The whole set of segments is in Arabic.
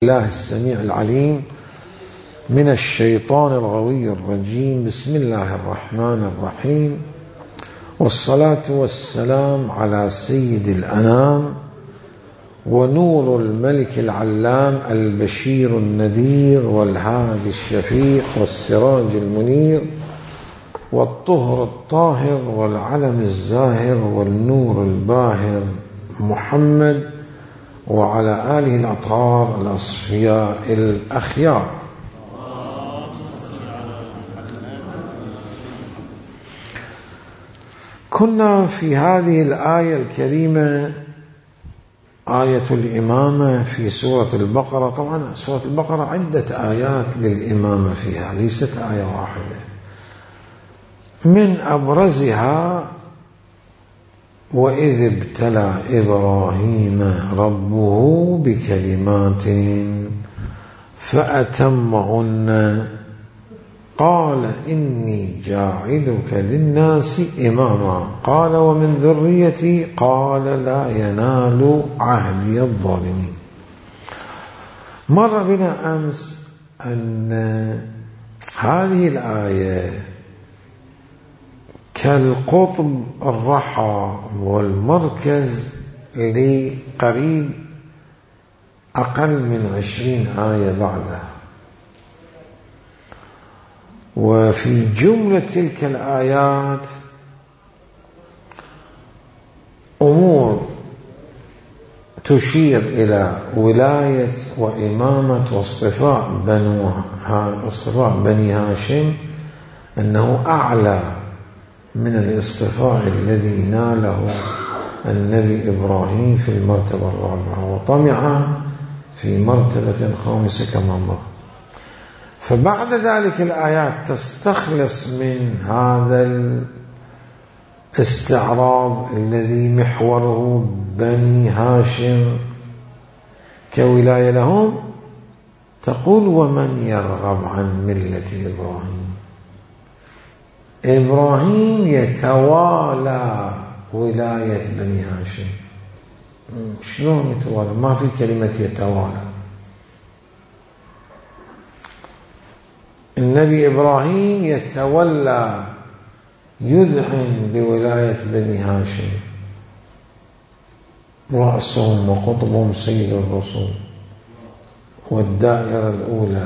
الله السميع العليم من الشيطان الغوي الرجيم. بسم الله الرحمن الرحيم، والصلاة والسلام على سيد الأنام ونور الملك العلام البشير النذير والهادي الشفيع والسراج المنير والطهر الطاهر والعلم الزاهر والنور الباهر محمد وعلى آله الأطهار الأصفياء الأخيار. كنا في هذه الآية الكريمة، آية الإمامة في سورة البقرة. طبعا سورة البقرة عدة آيات للإمامة فيها، ليست آية واحدة. من أبرزها: وإذ ابتلى إبراهيم ربه بكلمات فأتمهن قال إني جاعلك للناس إماما قال ومن ذريتي قال لا ينال عهدي الظالمين. مر بنا أمس أن هذه الآية كالقطب الرحى والمركز لقريب أقل من 20 آية بعدها. وفي جملة تلك الآيات أمور تشير إلى ولاية وإمامة واصطفاء بني هاشم، أنه أعلى من الاصطفاء الذي ناله النبي إبراهيم في المرتبة الرابعة، وطمع في مرتبة خامسة كما مر. فبعد ذلك الآيات تستخلص من هذا الاستعراض الذي محوره بني هاشم كولاية لهم، تقول: ومن يرغب عن ملة إبراهيم. إبراهيم يتوالى ولاية بني هاشم. شلون يتوالى؟ ما في كلمة يتوالى. النبي إبراهيم يتولى، يذعن بولاية بني هاشم، رأسهم وقطبهم سيد الرسول، والدائرة الأولى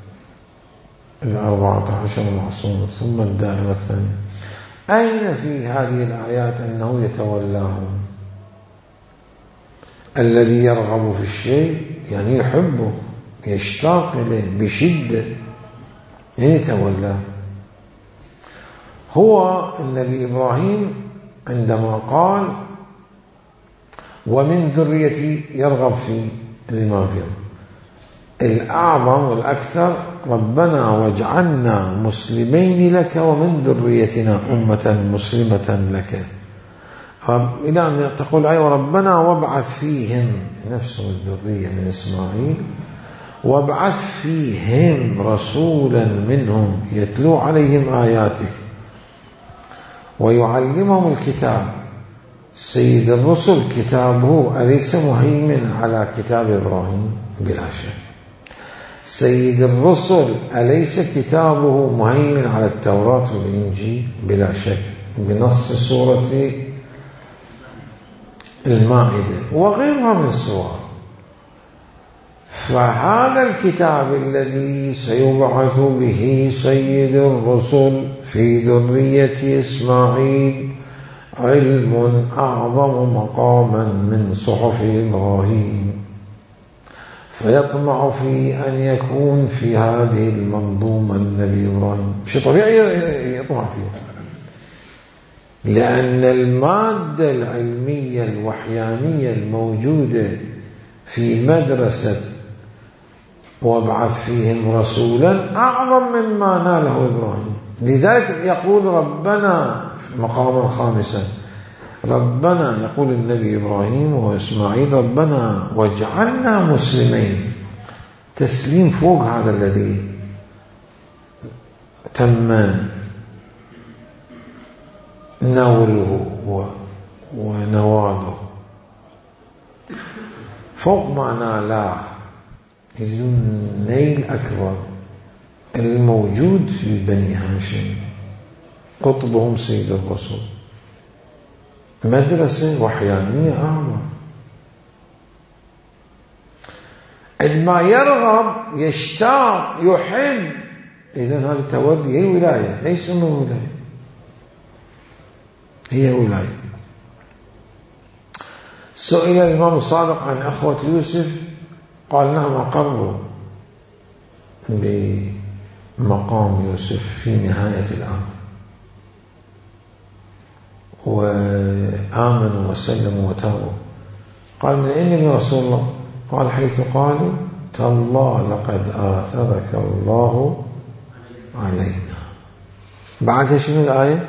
14 معصوم، ثم الدائرة الثانية. أين في هذه الآيات أنه يتولاهم؟ الذي يرغب في الشيء يعني يحبه، يشتاق إليه بشدة، يتولى. هو النبي إبراهيم عندما قال ومن ذريتي يرغب في الإمام فيهم، الأعظم والأكثر: ربنا واجعلنا مسلمين لك ومن ذريتنا أمة مسلمة لك. إلى أن تقول أيوة ربنا وابعث فيهم، نفسهم الذرية من إسماعيل، وابعث فيهم رسولا منهم يتلو عليهم آياتك ويعلمهم الكتاب. سيد الرسل كتابه أليس مهيمن على كتاب إبراهيم؟ بلا شك. سيد الرسل أليس كتابه مهيمن على التوراة والإنجيل؟ بلا شك، بنص سورة المائدة وغيرها من السور. فهذا الكتاب الذي سيبعث به سيد الرسل في ذرية إسماعيل علم أعظم مقاما من صحف إبراهيم، فيطمع في أن يكون في هذه المنظومة النبي إبراهيم. شيء طبيعي يطمع فيها، لأن المادة العلمية الوحيانية الموجودة في مدرسة وابعث فيهم رسولا أعظم مما ناله إبراهيم. لذلك يقول ربنا مقاما خامسا، ربنا، يقول النبي إبراهيم وإسماعيل: ربنا واجعلنا مسلمين. تسليم فوق هذا الذي تم نوله ونواله، فوق ما نالاه يجدون نيل أكبر الموجود في بني هاشم، قطبهم سيد الرسل، مدرسة وحيانية أعظم. عندما يرغب يشتاق يحب، إذن هذا تولي هي ولاية. أي اسمه ولاية؟ هي ولاية. سئل الإمام الصادق عن أخوة يوسف قال نعم أقروا بمقام يوسف في نهاية الأمر وآمنوا وسلموا وتابوا. قال من أين يا رسول الله؟ قال حيث قالوا تالله لقد آثرك الله علينا. بعدها شنو الآية؟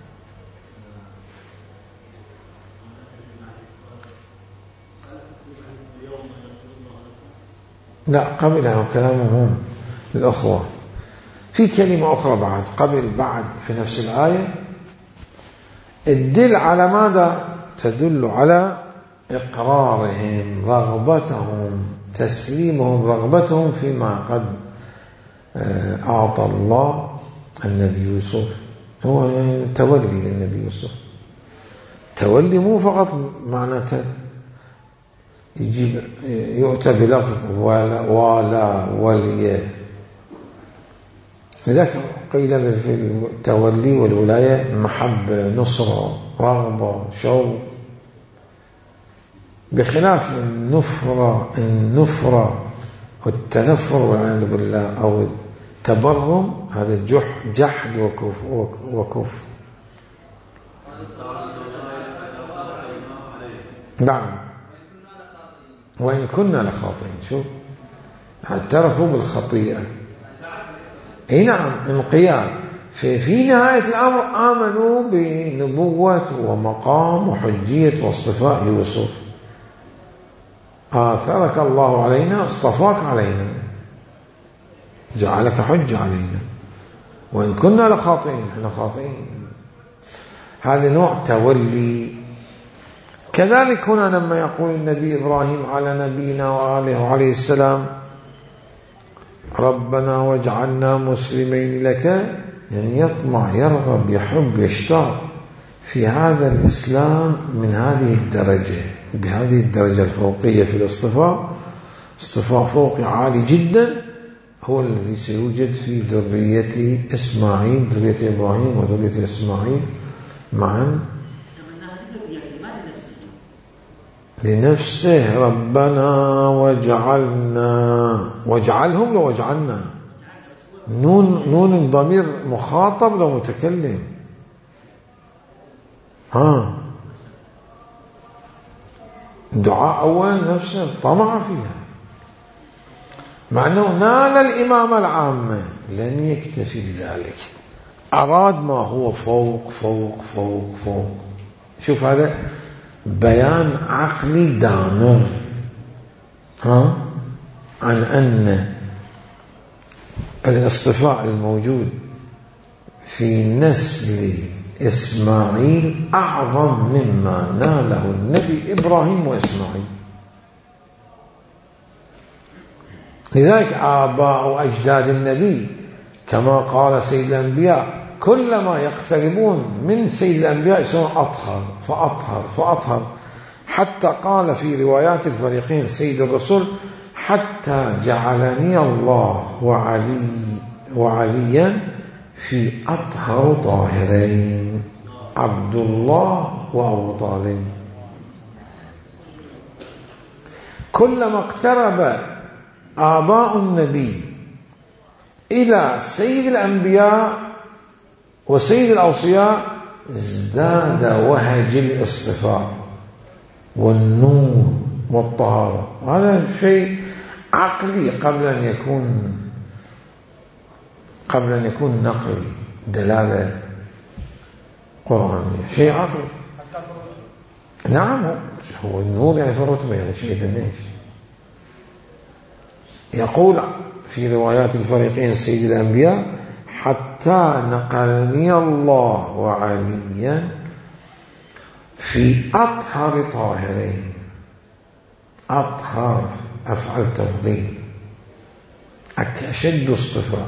لا قبلها كلامهم الأخوة. في كلمة أخرى بعد قبل بعد في نفس الآية تدل على ماذا؟ تدل على إقرارهم، رغبتهم، تسليمهم، رغبتهم فيما قد أعطى الله النبي يوسف. هو تولي للنبي يوسف. تولي مو فقط معناته يجيب يؤتى بلفظ ولا ولي. لذلك قيل في التولي والولاية محبة، نصرة، رغبة، شوق، بخلاف النفرة والتنفر والعياذ بالله أو التبرم، هذا جحد وكفر. نعم وإن كنا لخاطئين. شوف اعترفوا بالخطيئة. اي نعم انقياد. في نهاية الأمر آمنوا بنبوة ومقام وحجية واصطفاء يوسف. آثرك الله علينا، اصطفاك علينا، جعلك حج علينا، وإن كنا لخاطئين. احنا خاطئين. هذا نوع تولي. كذلك هنا لما يقول النبي إبراهيم على نبينا وآله عليه السلام ربنا واجعلنا مسلمين لك، يعني يطمع، يرغب، يحب، يشتاق في هذا الإسلام من هذه الدرجة، بهذه الدرجة الفوقية في الاصطفاء. اصطفاء فوقي عالي جدا هو الذي سيوجد في ذرية إسماعيل، ذرية إبراهيم وذرية إسماعيل معا لنفسه. ربنا واجعلهم لو وجعلنا، نون الضمير مخاطب لو متكلم. دعاء أول نفسه طمع فيها، مع أنه نال الإمامة العامة لم يكتفي بذلك، أراد ما هو فوق فوق فوق فوق. شوف هذا بيان عقلي دامر عن أن الاصطفاء الموجود في نسل إسماعيل أعظم مما ناله النبي إبراهيم وإسماعيل. لذلك آباء وأجداد النبي كما قال سيد الأنبياء كلما يقتربون من سيد الأنبياء يصيرون أطهر فأطهر فأطهر، حتى قال في روايات الفريقين سيد الرسول حتى جعلني الله وعليا في أطهر طاهرين، عبد الله وأبو طالب. كلما اقترب آباء النبي إلى سيد الأنبياء وسيد الأوصياء ازداد وهج الاصطفاء والنور والطهارة. هذا شيء عقلي قبل أن يكون نقلي، دلالة قرآنية، شيء عقلي. نعم هو النور يعني في الرتبة، هذا شيء دنيش. يقول في روايات الفريقين سيد الأنبياء حتى نقلني الله وعليا في أطهر طاهرين. أطهر أفعل تفضيل، أشد اصطفاء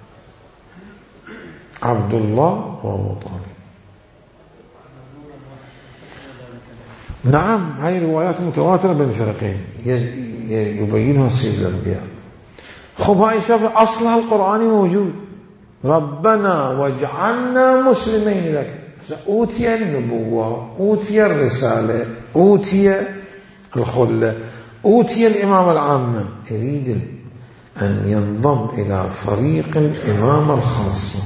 عبد الله وأبو طالب. نعم، هذه روايات متواترة بين الفريقين يبينها سيد الأنبياء. خب هاي شاف أصلها القرآني موجود، ربنا واجعلنا مسلمين لك. أوتي النبوة، أوتي الرسالة، أوتي الخلة، أوتي الإمامة العامة، يريد أن ينضم إلى فريق الإمامة الخاصة.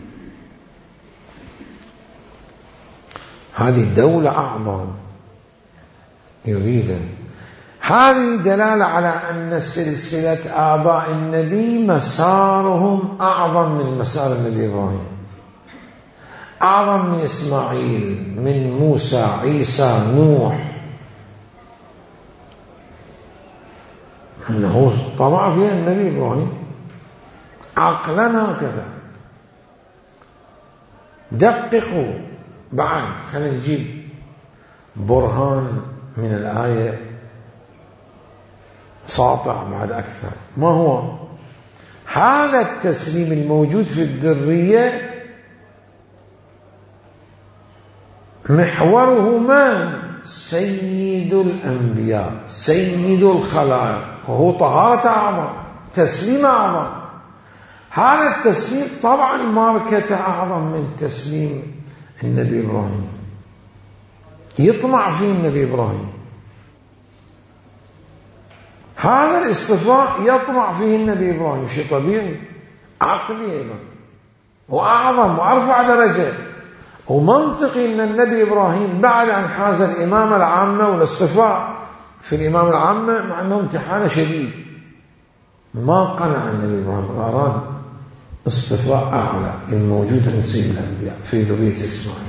هذه دولة أعظم يريد. هذه دلالة على أن سلسلة آباء النبي مسارهم أعظم من مسار النبي إبراهيم، أعظم من إسماعيل، من موسى، عيسى، نوح. أنه طمع فيها النبي إبراهيم عقلنا كذا. دققوا بعد، خلينا نجيب برهان من الآية ساطع بعد أكثر. ما هو هذا التسليم الموجود في الذرية؟ محوره من؟ سيد الأنبياء، سيد الخلائق، وهو طهارة أعظم، تسليم أعظم. هذا التسليم طبعا ماركته أعظم من تسليم النبي إبراهيم، يطمع فيه النبي إبراهيم. هذا الاصطفاء يطمع فيه النبي إبراهيم، شيء طبيعي عقلي أيضا، وأعظم وأرفع درجة. ومنطقي أن النبي إبراهيم بعد أن حاز الإمامة العامة والاصطفاء في الإمامة العامة، مع أنه امتحان شديد، ما قنع النبي إبراهيم، أراد اصطفاء أعلى الموجود عند سيد الأنبياء في ذرية إسماعيل.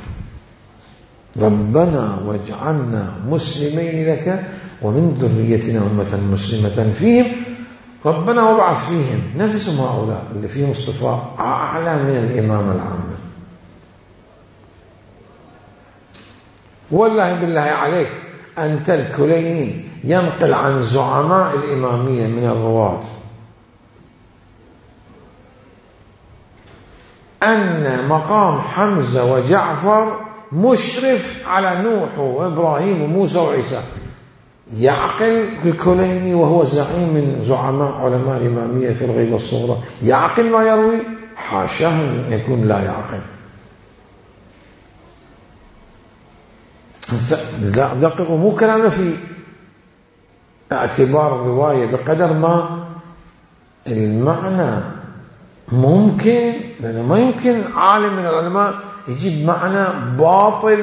ربنا واجعلنا مسلمين لك ومن ذريتنا أمة مسلمة فيهم ربنا وابعث فيهم، نفسهم هؤلاء اللي فيهم اصطفاء أعلى من الإمامة العامة. والله بالله عليك، أنت الكليني ينقل عن زعماء الإمامية من الرواة أن مقام حمزة وجعفر مشرف على نوح وإبراهيم وموسى وعيسى. يعقل الكليني وهو زعيم من زعماء علماء الإمامية في الغيبة الصغرى يعقل ما يروي؟ حاشاه أن يكون لا يعقل. دققوا، مو كلامنا في اعتبار الرواية بقدر ما المعنى ممكن، لأنه ما يمكن عالم من العلماء يجيب معنى باطل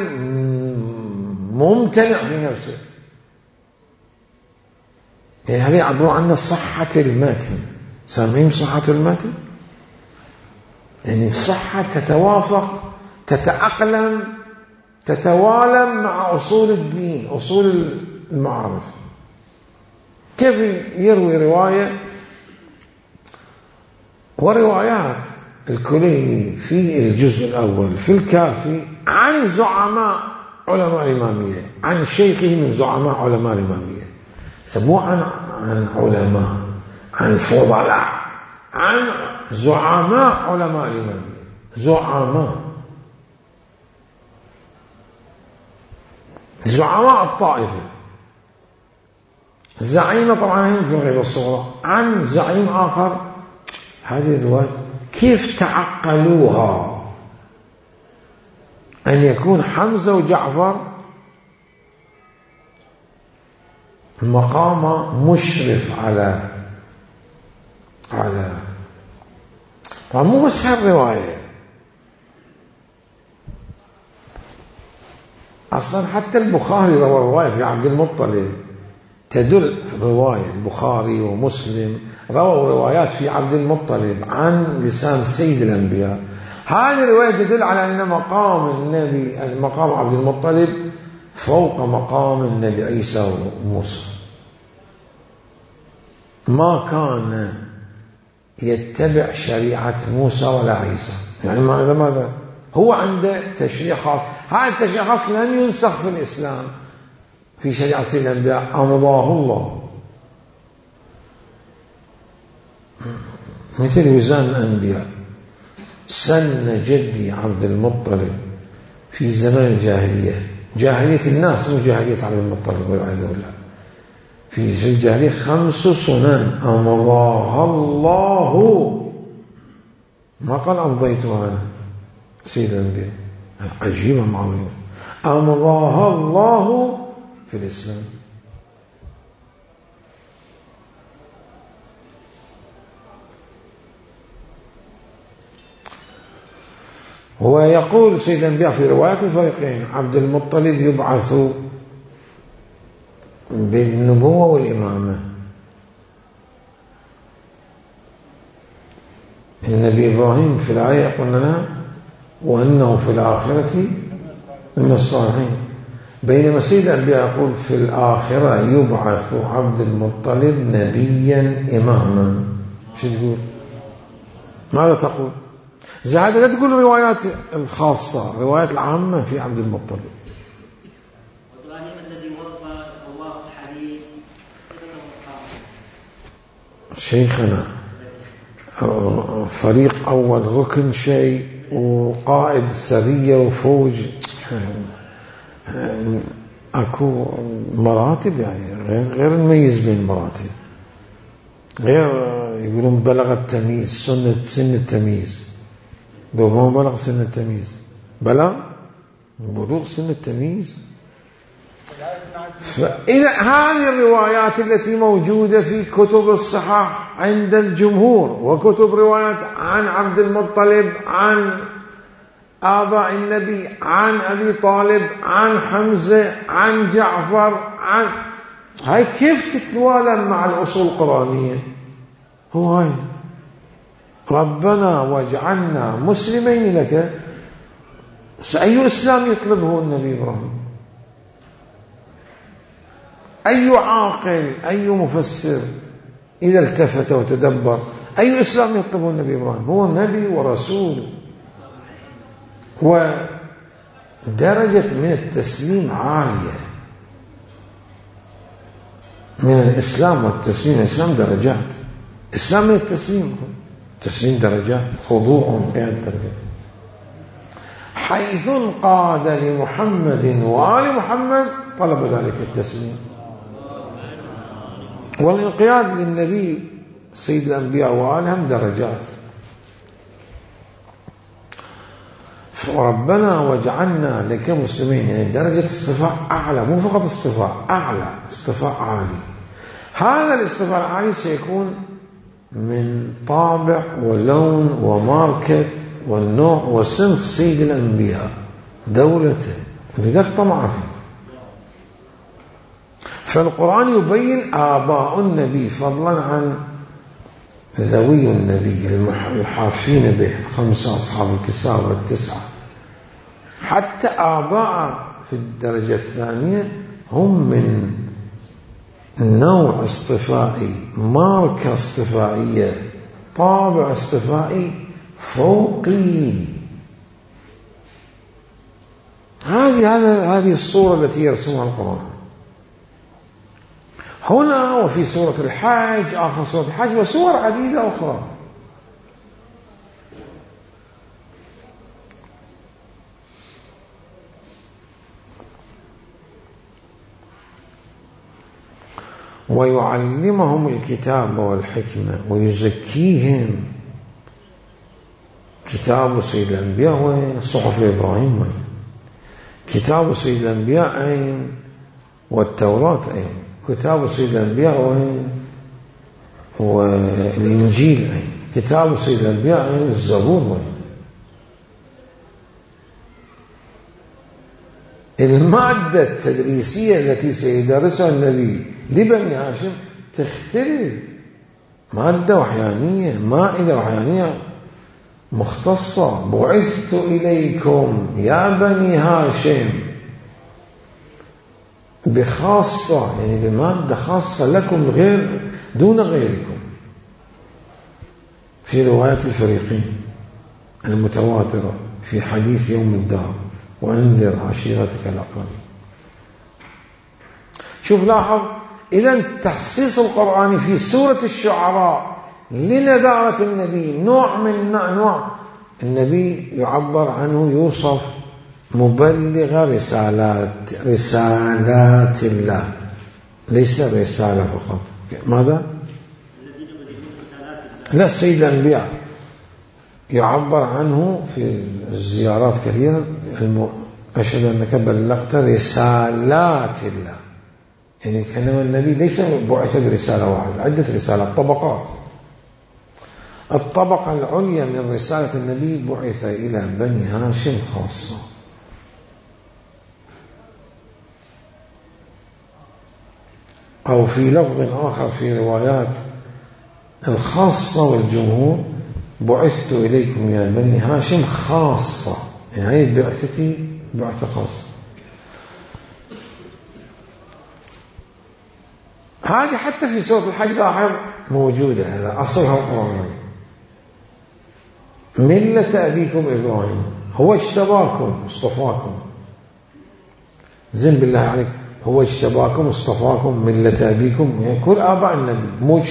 ممتنع في نفسه. يعني هذا يعبروا عنه صحة المتن، سامعين صحة المتن؟ يعني الصحة تتوافق، تتأقلم، تتوالم مع أصول الدين، أصول المعارف. كيف يروي رواية وروايات الكليني في الجزء الأول في الكافي عن زعماء علماء الإمامية، عن شيخه من زعماء علماء الإمامية، سموه عن علماء، عن فضلاء، عن زعماء علماء الإمامية، زعماء الطائفة. الزعيمة طبعا في الغيبة الصغرى عن زعيم آخر. هذه الرواية كيف تعقلوها أن يكون حمزة وجعفر مقام مشرف على طبعا مو بس هالرواية، أصلا حتى البخاري روى رواية في عبد المطلب تدل في الرواية، البخاري ومسلم رووا روايات في عبد المطلب عن لسان سيد الأنبياء. هذه الرواية تدل على أن مقام النبي، مقام عبد المطلب فوق مقام النبي عيسى وموسى. ما كان يتبع شريعة موسى ولا عيسى، يعني ماذا هو عنده تشريع خاص. هذا التشريع خاص لن ينسخ في الإسلام في شريعة سيد الأنبياء، أمضاه الله. مثل وزان الأنبياء. سن جدي عبد المطلب في زمن الجاهلية، جاهلية الناس مو جاهلية عبد المطلب والعياذ بالله، في الجاهلية 5 سنن أمضاها الله، ما قال أمضيتها أنا سيد الأنبياء، عجيبة عظيمة، أمضاها الله في الإسلام. هو يقول سيد الأنبياء في روايات الفريقين عبد المطلب يبعث بالنبوة والإمامة. النبي إبراهيم في الآية يقول لنا وأنه في الآخرة من الصالحين، بينما سيد الأنبياء يقول في الآخرة يبعث عبد المطلب نبيا إماما. شو تقول؟ ماذا تقول؟ زاد لا تقول الروايات الخاصة، الروايات العامة في عبد المطلب. إبراهيم الذي وصف الله في الحديث شيخنا فريق أول ركن شيء وقائد سرية وفوج، أكو مراتب يعني غير نميز بين المراتب، غير يقولون بلغ التمييز سن التمييز، لو ما بلغ سن التمييز بلغ بلوغ سن التمييز. فإذا هذه الروايات التي موجودة في كتب الصحاح عند الجمهور وكتب روايات عن عبد المطلب، عن آباء النبي، عن أبي طالب، عن حمزة، عن جعفر، عن هاي كيف تتوالم مع الأصول القرآنية؟ هو هاي ربنا واجعلنا مسلمين لك. أي إسلام يطلبه النبي إبراهيم؟ أي عاقل أي مفسر إذا التفت وتدبر أي إسلام يطلبه النبي إبراهيم؟ هو نبي ورسول، ودرجة من التسليم عالية. من الإسلام والتسليم، الإسلام درجات، إسلام من التسليم درجات، خضوع قيادة درجات، حيث انقاد لمحمد وآل محمد طلب ذلك التسليم. والانقياد للنبي سيد الأنبياء وآلهم درجات. فربنا وجعلنا لك مسلمين، يعني درجة اصطفاء أعلى، مو فقط اصطفاء أعلى، اصطفاء عالي. هذا الاصطفاء العالي سيكون من طابع ولون وماركة والنوع وسمت سيد الأنبياء دولته، ولذلك طمع فيه. فالقرآن يبين آباء النبي فضلا عن ذوي النبي الحافين به 5 أصحاب الكساء و9، حتى آباء في الدرجة الثانية هم من نوع اصطفائي، ماركة اصطفائية، طابع اصطفائي فوقي. هذه الصورة التي يرسمها القرآن هنا وفي سورة الحج، آخر سورة الحج، وسور عديدة أخرى. ويعلمهم الكتاب والحكمة ويزكيهم. كتاب سيد الأنبياء وين؟ صحف إبراهيم وين؟ كتاب سيد الأنبياء أين؟ والتوراة أين؟ كتاب سيد الأنبياء وين؟ والإنجيل أين؟ كتاب سيد الأنبياء أين؟ الزبور وين؟ المادة التدريسية التي سيدرسها النبي لبني هاشم تختلف، مادة وحيانية، مائدة وحيانية مختصة. بعثت إليكم يا بني هاشم بخاصة، يعني بمادة خاصة لكم غير دون غيركم. في روايات الفريقين المتواترة في حديث يوم الدار وانذر عشيرتك الأقربين. شوف لاحظ، إذا تخصيص القرآن في سورة الشعراء لنذارة النبي. نوع من نوع النبي يعبر عنه، يوصف مبلغ رسالات الله، ليس رسالة فقط. ماذا؟ لا، سيد الأنبياء يعبر عنه في الزيارات كثيرا: أشهد أنك بلغت رسالات الله. يعني كلمة النبي ليس بعث برسالة واحدة، عدة رسالات، طبقات. الطبقة العليا من رسالة النبي بعث إلى بني هاشم خاصة. أو في لفظ آخر في روايات الخاصة والجمهور: بعثت إليكم يا بني هاشم خاصة، يعني بعثتي بعثة خاصة. هذه حتى في سورة الحج لاحظ موجودة، هذا أصلها القرآن. ملة أبيكم إبراهيم، هو اجتباكم اصطفاكم. زين بالله عليك، هو اجتباكم اصطفاكم ملة أبيكم، يعني كل آباء النبي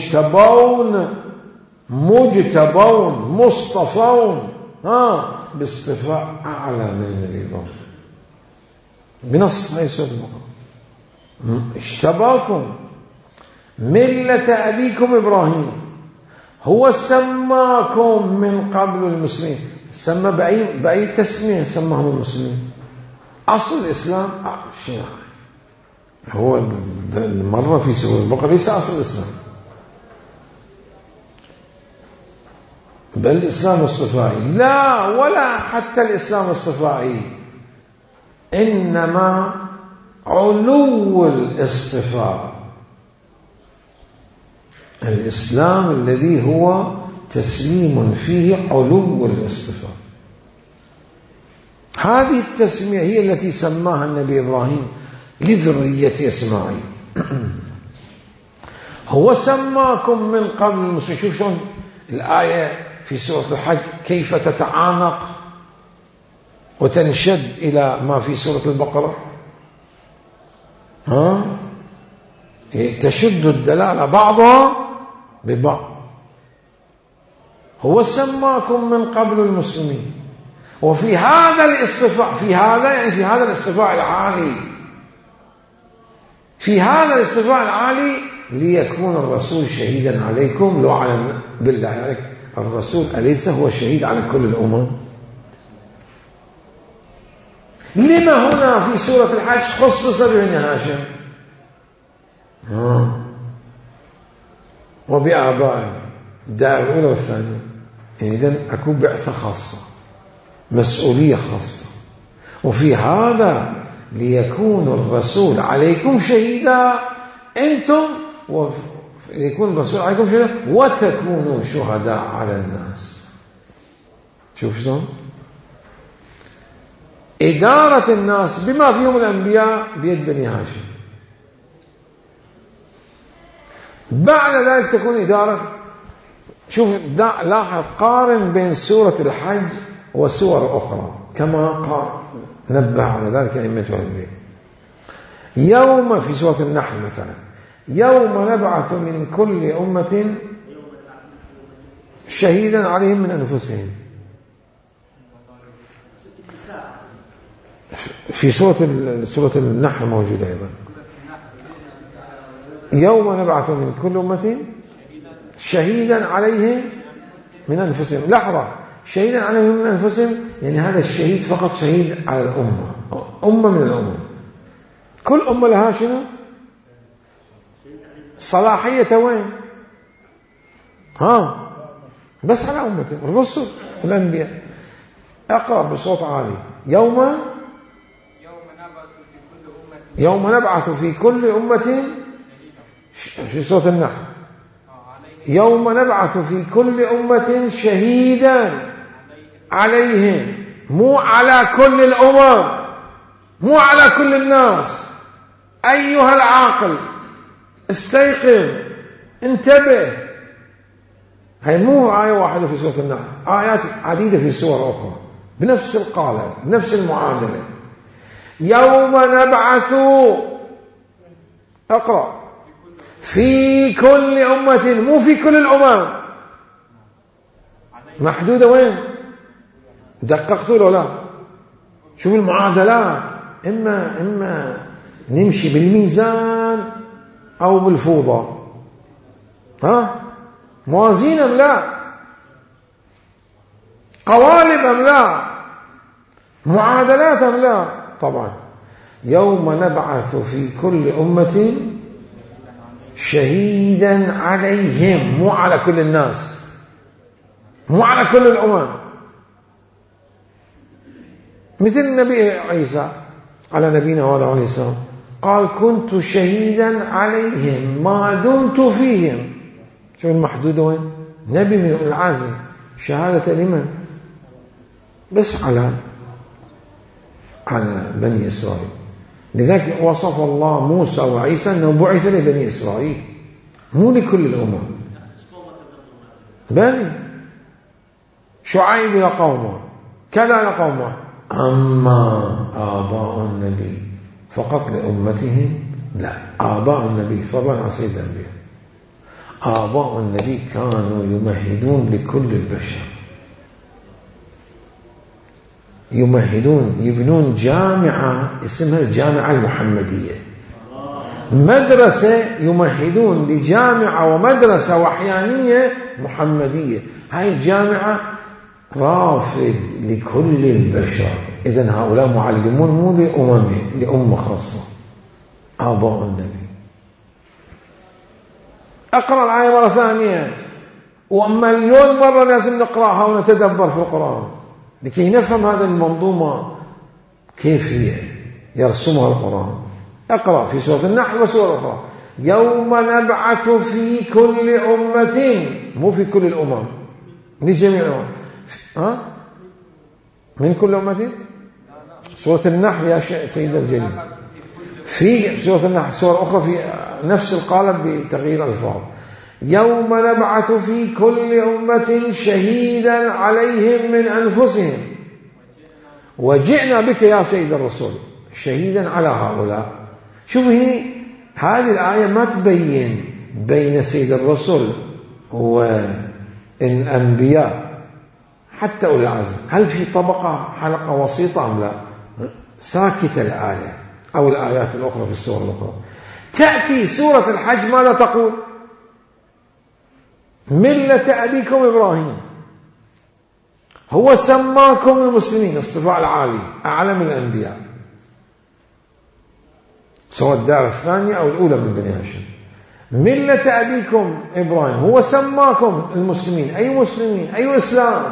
مجتبون مصطفون، باصطفاء أعلى من النبي إبراهيم بنص هاي سورة البقرة. اجتباكم ملة أبيكم إبراهيم، هو سماكم من قبل المسلمين. سمى بأي تسمية سماهم المسلمين؟ أصل الإسلام شيء هو مرة في سورة البقرة ليس أصل الإسلام، بل الإسلام الصفائي. لا، ولا حتى الإسلام الصفائي، إنما علو الاصطفاء، الإسلام الذي هو تسليم فيه علو الاصطفاء. هذه التسمية هي التي سماها النبي إبراهيم لذرية إسماعيل. هو سماكم من قبل المسلمين. شوف شلون الآية في سورة الحج كيف تتعانق وتنشد إلى ما في سورة البقرة. تشد الدلالة بعضها ببعض. هو سماكم من قبل المسلمين. وفي هذا الاصطفاء، في هذا يعني في هذا الاصطفاء العالي، في هذا الاصطفاء العالي ليكون الرسول شهيدا عليكم. لو علم بالله عليك، الرسول أليس هو شهيد على كل الأمم؟ لما هنا في سورة الحج خصص ببني هاشم وبآبائه الدائرة الأولى والثانية؟ إذن أكون بعثة خاصة، مسؤولية خاصة. وفي هذا ليكون الرسول عليكم شهيدا، أنتم يكون الرسول عليكم شهيدا وتكونوا شهداء على الناس. شوف شلون إدارة الناس بما فيهم الأنبياء بيد بني هاشم. بعد ذلك تكون إدارة. شوف لاحظ، قارن بين سورة الحج وسور أخرى كما نبه على ذلك أئمة أهل البيت. يوم في سورة النحل مثلا: يوم نبعث من كل أمة شهيدا عليهم من أنفسهم. في سورة النحل موجودة أيضا: يوم نبعث من كل أمة شهيدا عليهم من أنفسهم. لحظة، شهيدا عليهم من أنفسهم يعني هذا الشهيد فقط شهيد على الأمة، أمة من الأمم. كل أمة لها شنو؟ صلاحية وين؟ بس على أمته الرسل والأنبياء. أقرأ بصوت عالي: يوم نبعث في كل أمة في صوت النحل: يوم نبعث في كل أمة شهيدا عليهم. مو على كل الأمم، مو على كل الناس. أيها العاقل استيقظ، انتبه. هي مو آية واحدة في سورة النحل، آيات عديدة في سور أخرى بنفس القالب، بنفس المعادلة. يوم نبعث، أقرأ، في كل أمة، مو في كل الأمم، محدودة وين؟ دققتوا له لا؟ شوف المعادلات، إما نمشي بالميزان أو بالفوضى. موازين أم لا؟ قوالب أم لا؟ معادلات أم لا؟ طبعا. يوم نبعث في كل أمة شهيدا عليهم، مو على كل الناس، مو على كل الأمم. مثل النبي عيسى على نبينا وعلى السلام قال كنت شهيدا عليهم ما دمت فيهم. شو المحدود وين؟ نبي من العزم، شهادة لمن؟ بس على بني إسرائيل. لذلك وصف الله موسى وعيسى أنه بعث لبني إسرائيل، مو لكل الأمم. بني شعيب لقومه، كذا لقومه. أما آباء النبي فقط لأمتهم لا، آباء النبي فضلا عن سيد الأنبياء، آباء النبي كانوا يمهدون لكل البشر، يمهدون، يبنون جامعة اسمها الجامعة المحمدية، مدرسة يمهدون لجامعة ومدرسة وحيانية محمدية. هاي الجامعة رافد لكل البشر. إذن هؤلاء معلمون مو لأممه، لأمة خاصة، آباء النبي. أقرأ الآية مرة ثانية، ومليون مرة لازم نقرأها ونتدبر في القرآن لكي نفهم هذه المنظومة كيف هي يرسمها القرآن. أقرأ في سورة النحل وسورة أخرى، يوم نبعث في كل أمة، مو في كل الأمم، لجميع الأمم. من كل أمة؟ سورة النحل يا سيد الجليل، في سورة النحل سورة أخرى في نفس القالب بتغيير الألفاظ. يوم نبعث في كل أمة شهيدا عليهم من أنفسهم وجئنا بك يا سيد الرسول شهيدا على هؤلاء. شوف هذه الآية ما تبين بين سيد الرسل والأنبياء حتى أولي العزم هل في طبقة حلقة وسيطة أم لا. ساكتة الآية أو الآيات الأخرى في السورة الأخرى. تأتي سورة الحج ماذا تقول؟ ملة أبيكم إبراهيم هو سماكم المسلمين، اصطفاء العالي أعلى من الأنبياء، سواء الدار الثانية أو الأولى من بني هاشم. ملة أبيكم إبراهيم هو سماكم المسلمين. أي مسلمين؟ أي إسلام؟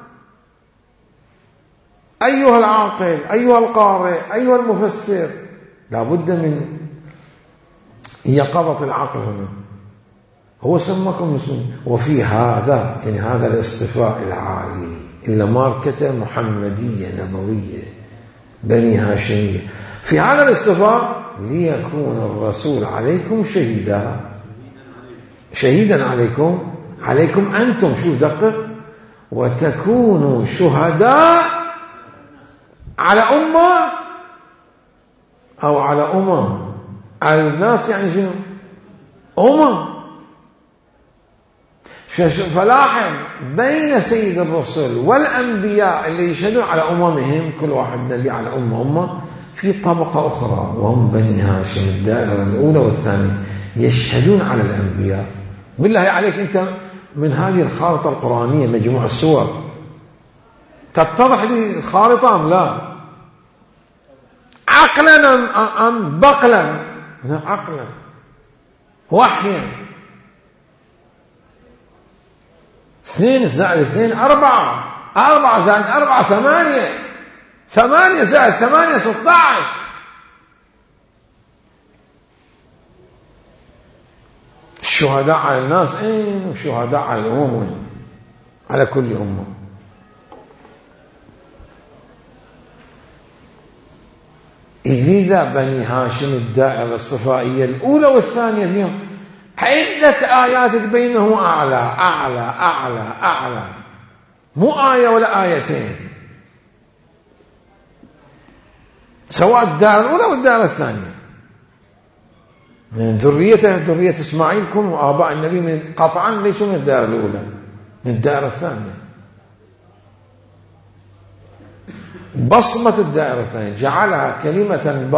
أيها العاقل، أيها القارئ، أيها المفسر، لا بد من يقظة العقل هنا. هو سماكم مسلمين، وفي هذا يعني هذا الاصطفاء العالي إلا ماركة محمدية نبوية بني هاشمية. في هذا الاصطفاء ليكون الرسول عليكم شهيدا عليكم أنتم، شوف دقق، وتكونوا شهداء على أمة أو على على الناس، يعني شنو؟ فلاحظ بين سيد الرسل والأنبياء اللي يشهدون على أممهم، كل واحد نبي على أمة، في طبقة أخرى وهم بني هاشم، الدائرة الأولى والثانية، يشهدون على الأنبياء. بالله عليك أنت من هذه الخارطة القرآنية مجموع السور تتضح هذه الخارطة أم لا؟ عقلا أم بقلا؟ عقلا، وحيا. 2 زائد 2 4، 4 زائد 4 8، 8 زائد 8 16. الشهداء على الناس أين؟ والشهداء على الأمم وين؟ على كل أمة. إذا بني هاشم الدائرة الاصطفائية الأولى والثانية فيهم عدة آيات تبينه أعلى أعلى أعلى أعلى، مو آية ولا آيتين، سواء الدائرة الأولى والدائرة الثانية. من ذرية إسماعيل كن وآباء النبي من قطعا ليسوا من الدائرة الأولى، من الدائرة الثانية. بصمة الدائرتين، جعلها كلمة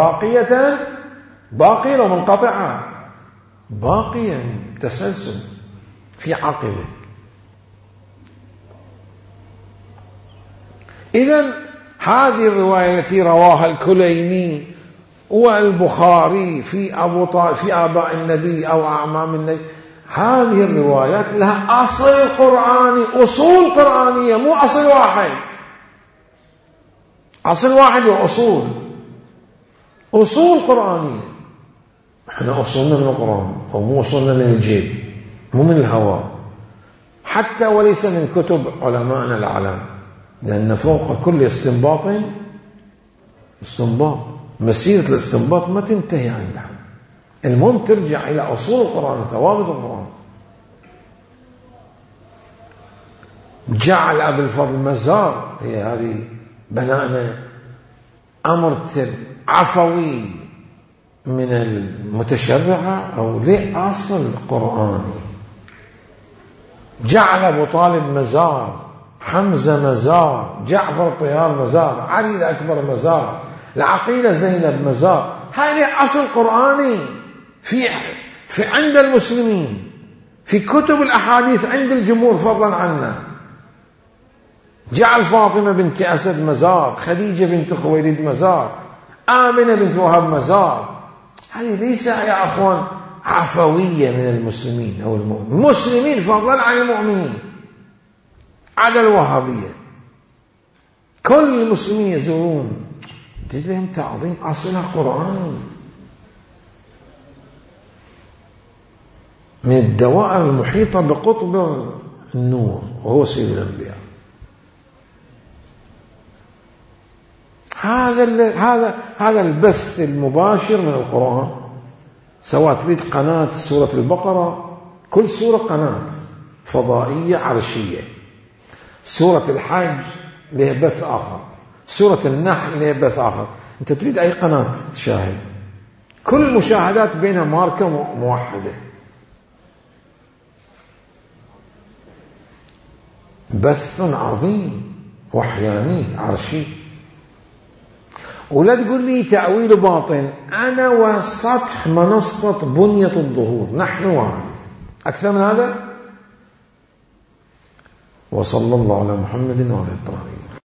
باقية ومنقطعة، باقية تسلسل في عقبه. إذن هذه الرواية التي رواها الكليني والبخاري في آباء النبي أو أعمام النبي، هذه الروايات لها أصل قرآني، أصول قرآنية، مو أصل واحد. أصل واحد وأصول قرآنية. احنا أصولنا من القرآن ومو أصولنا من الجيب، مو من الهواء، حتى وليس من كتب علمائنا الأعلام، لأن فوق كل استنباط مسيرة الاستنباط ما تنتهي عند حد. المهم ترجع إلى أصول القرآن وثوابت القرآن. جعل أبي الفضل مزار، هي هذه بنانا أمر عفوي من المتشرعة أو لأصل قرآني. جعل أبو طالب مزار، حمزة مزار، جعفر الطيار مزار، علي الأكبر مزار، العقيلة زينب مزار. هذه أصل قرآني في عند المسلمين، في كتب الأحاديث عند الجمهور فضلا عنا. جعل فاطمة بنت أسد مزار، خديجة بنت خويلد مزار، آمنة بنت وهب مزار. هذه ليس يا أخوان عفوية من المسلمين أو المسلمين فضلا عن المؤمنين، عدا الوهابية. كل المسلمين يزورون، تجد لهم تعظيم، أصلها قرآن. من الدوائر المحيطة بقطب النور وهو سيد الأنبياء. هذا البث المباشر من القرآن، سواء تريد قناة سورة البقرة، كل سورة قناة فضائية عرشية، سورة الحج لها بث آخر، سورة النحل لها بث آخر. أنت تريد أي قناة تشاهد، كل المشاهدات بينها ماركة موحدة. بث عظيم وحياني عرشي. ولا تقول لي تأويل باطن، أنا وسطح منصة بنية الظهور، نحن وعلي، أكثر من هذا. وصلى الله على محمد وعلى الطاهرين.